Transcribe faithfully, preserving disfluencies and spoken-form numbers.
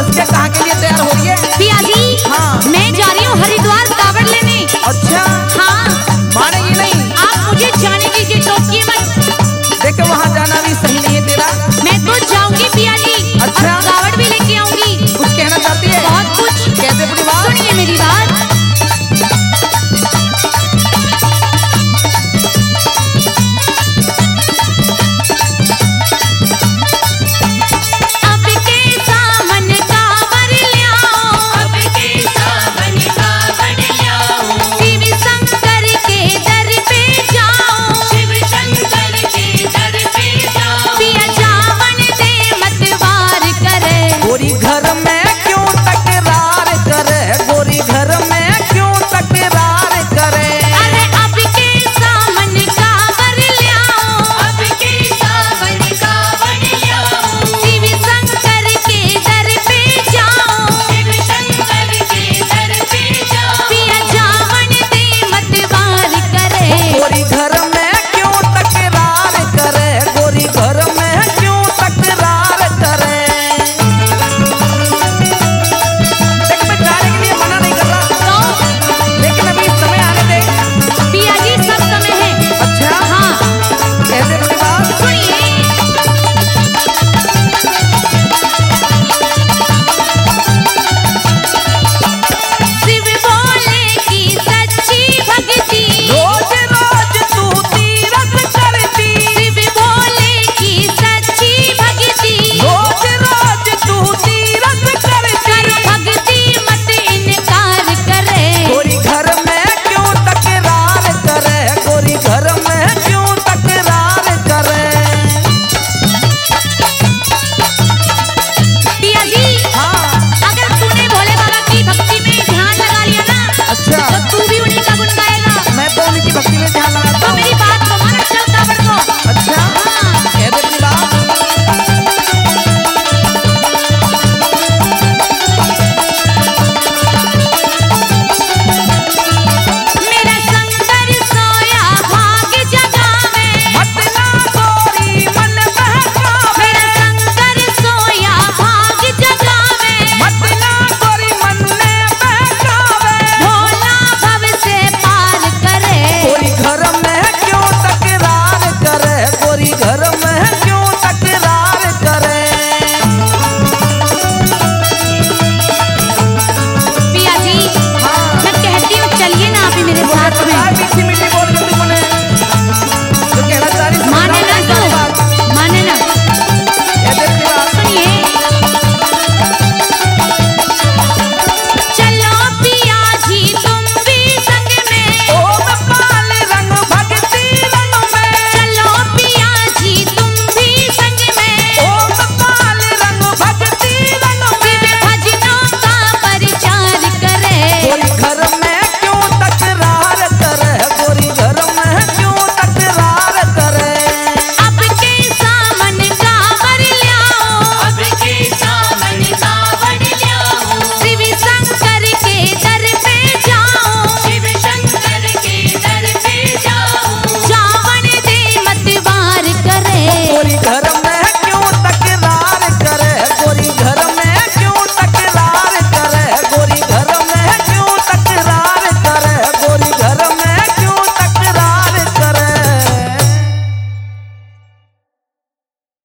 के कहाँ के लिए तैयार हो रही है? पिया जी हाँ। मैं जा रही हूँ हरिद्वार कावड़ लेने। अच्छा हाँ मानेगी नहीं? आप मुझे जाने दीजिए, टोकिए मत। देखे वहाँ जाना भी सही नहीं है तेरा। मैं तो जाऊंगी पिया जी। अच्छा। और कावड़ भी लेके आऊंगी। कुछ कहना चाहती है? बहुत कुछ। कैसे अपनी बात? सुनिए मेरी बात। अब के सावन कावड़ ल्याओ, अब के सावन कावड़ ल्याओ, शिव शंकर के दर पे जाओ, शिव शंकर के दर पे जाओ। पिया जावन दे मत वार करे। गोरी घर में क्यों तकरार करे? गोरी घर में क्यों तकरार करे? अरे अब के सावन कावड़ ल्याओ, अब के सावन कावड़ ल्याओ, शिव शंकर के दर पे जाओ, शिव शंकर के दर पे जाओ। पिया जावन दे मत वार करे। गोरी घर